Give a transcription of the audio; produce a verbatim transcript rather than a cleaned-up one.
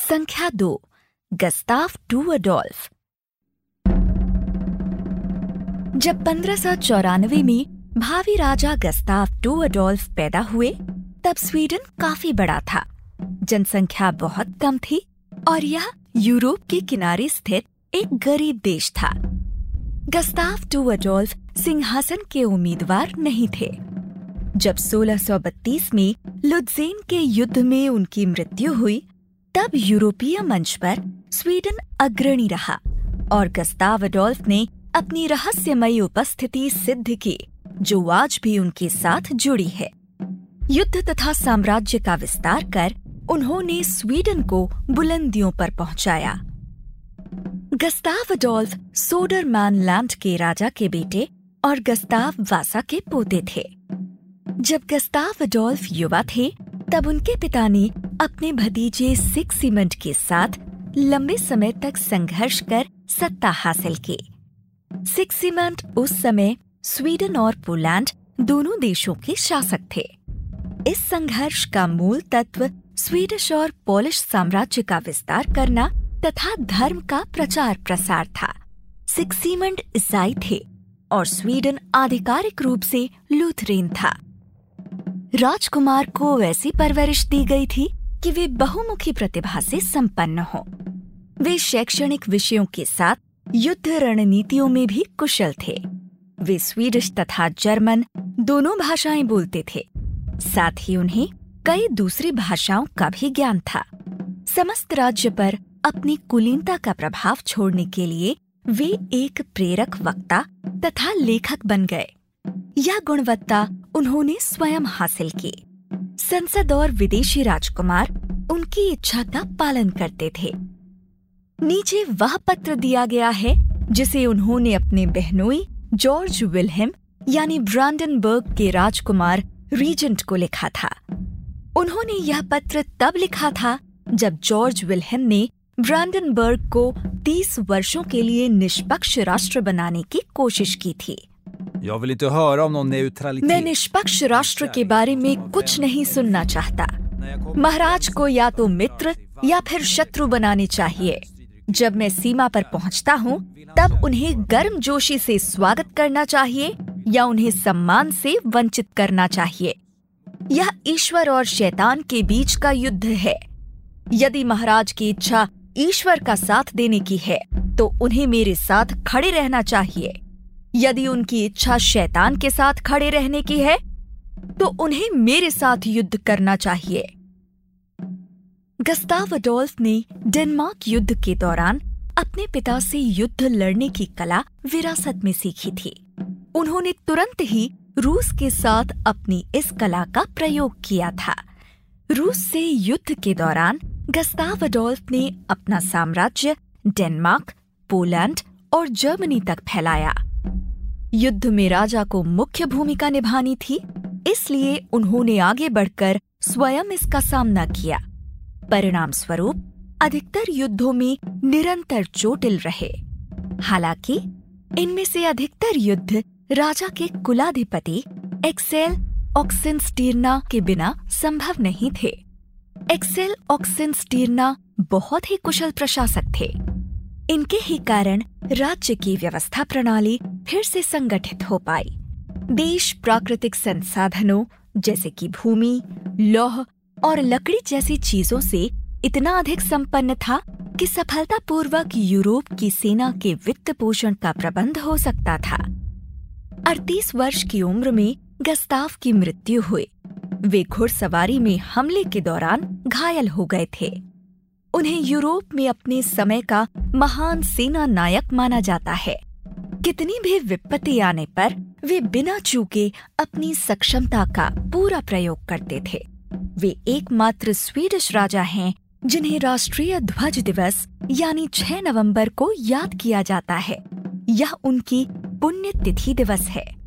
संख्या दो, गस्ताव to Adolf. जब पंद्रह सौ चौरानवे में भावी राजा गस्ताव टू अडोल्फ पैदा हुए, तब स्वीडन काफी बड़ा था। जनसंख्या बहुत कम थी और यह यूरोप के किनारे स्थित एक गरीब देश था। गस्ताव टू अडोल्फ सिंहासन के उम्मीदवार नहीं थे। जब सोलह सौ बत्तीस में लुत्जेन के युद्ध में उनकी मृत्यु हुई, तब यूरोपीय मंच पर स्वीडन अग्रणी रहा और गस्ताव अडोल्फ ने अपनी रहस्यमयी उपस्थिति सिद्ध की, जो आज भी उनके साथ जुड़ी है। युद्ध तथा साम्राज्य का विस्तार कर उन्होंने स्वीडन को बुलंदियों पर पहुंचाया। गस्ताव अडोल्फ सोडरमैनलैंड के राजा के बेटे और गस्ताव वासा के पोते थे। जब गस्ताव अडोल्फ युवा थे, तब उनके पिता ने अपने भतीजे सिग्सिमंड के साथ लंबे समय तक संघर्ष कर सत्ता हासिल की। सिग्सिमंड उस समय स्वीडन और पोलैंड दोनों देशों के शासक थे। इस संघर्ष का मूल तत्व स्वीडिश और पोलिश साम्राज्य का विस्तार करना तथा धर्म का प्रचार प्रसार था। सिग्सिमंड ईसाई थे और स्वीडन आधिकारिक रूप से लूथरेन था। राजकुमार को ऐसी परवरिश दी गई थी कि वे बहुमुखी प्रतिभा से संपन्न हों। वे शैक्षणिक विषयों के साथ युद्ध रणनीतियों में भी कुशल थे। वे स्वीडिश तथा जर्मन दोनों भाषाएं बोलते थे। साथ ही उन्हें कई दूसरी भाषाओं का भी ज्ञान था। समस्त राज्य पर अपनी कुलीनता का प्रभाव छोड़ने के लिए वे एक प्रेरक वक्ता तथा लेखक बन गए। यह गुणवत्ता उन्होंने स्वयं हासिल की। संसद और विदेशी राजकुमार उनकी इच्छा का पालन करते थे। नीचे वह पत्र दिया गया है जिसे उन्होंने अपने बहनोई जॉर्ज विल्हेम यानी ब्रांडेनबर्ग के राजकुमार रीजेंट को लिखा था। उन्होंने यह पत्र तब लिखा था जब जॉर्ज विल्हेम ने ब्रांडेनबर्ग को तीस वर्षों के लिए निष्पक्ष राष्ट्र बनाने की कोशिश की थी। मैं निष्पक्ष राष्ट्र के बारे में कुछ नहीं सुनना चाहता। महाराज को या तो मित्र या फिर शत्रु बनाने चाहिए। जब मैं सीमा पर पहुंचता हूं, तब उन्हें गर्मजोशी से स्वागत करना चाहिए या उन्हें सम्मान से वंचित करना चाहिए। यह ईश्वर और शैतान के बीच का युद्ध है। यदि महाराज की इच्छा ईश्वर का साथ देने की है, तो उन्हें मेरे साथ खड़े रहना चाहिए। यदि उनकी इच्छा शैतान के साथ खड़े रहने की है, तो उन्हें मेरे साथ युद्ध करना चाहिए। गस्ताव अडोल्फ ने डेनमार्क युद्ध के दौरान अपने पिता से युद्ध लड़ने की कला विरासत में सीखी थी। उन्होंने तुरंत ही रूस के साथ अपनी इस कला का प्रयोग किया था। रूस से युद्ध के दौरान गस्ताव अडोल्फ ने अपना साम्राज्य डेनमार्क, पोलैंड और जर्मनी तक फैलाया। युद्ध में राजा को मुख्य भूमिका निभानी थी, इसलिए उन्होंने आगे बढ़कर स्वयं इसका सामना किया। परिणाम स्वरूप अधिकतर युद्धों में निरंतर चोटिल रहे। हालांकि इनमें से अधिकतर युद्ध राजा के कुलाधिपति एक्सेल ऑक्सेनस्टीर्ना के बिना संभव नहीं थे। एक्सेल ऑक्सेनस्टीर्ना बहुत ही कुशल प्रशासक थे। इनके ही कारण राज्य की व्यवस्था प्रणाली फिर से संगठित हो पाई। देश प्राकृतिक संसाधनों जैसे कि भूमि, लौह और लकड़ी जैसी चीजों से इतना अधिक संपन्न था कि सफलतापूर्वक यूरोप की सेना के वित्त पोषण का प्रबंध हो सकता था। अड़तीस वर्ष की उम्र में गस्ताव की मृत्यु हुई। वे घुड़सवारी में हमले के दौरान घायल हो गए थे। उन्हें यूरोप में अपने समय का महान सेना नायक माना जाता है। कितनी भी विपत्ति आने पर वे बिना चूके अपनी सक्षमता का पूरा प्रयोग करते थे। वे एकमात्र स्वीडिश राजा हैं जिन्हें राष्ट्रीय ध्वज दिवस यानी छह नवंबर को याद किया जाता है। यह उनकी पुण्य तिथि दिवस है।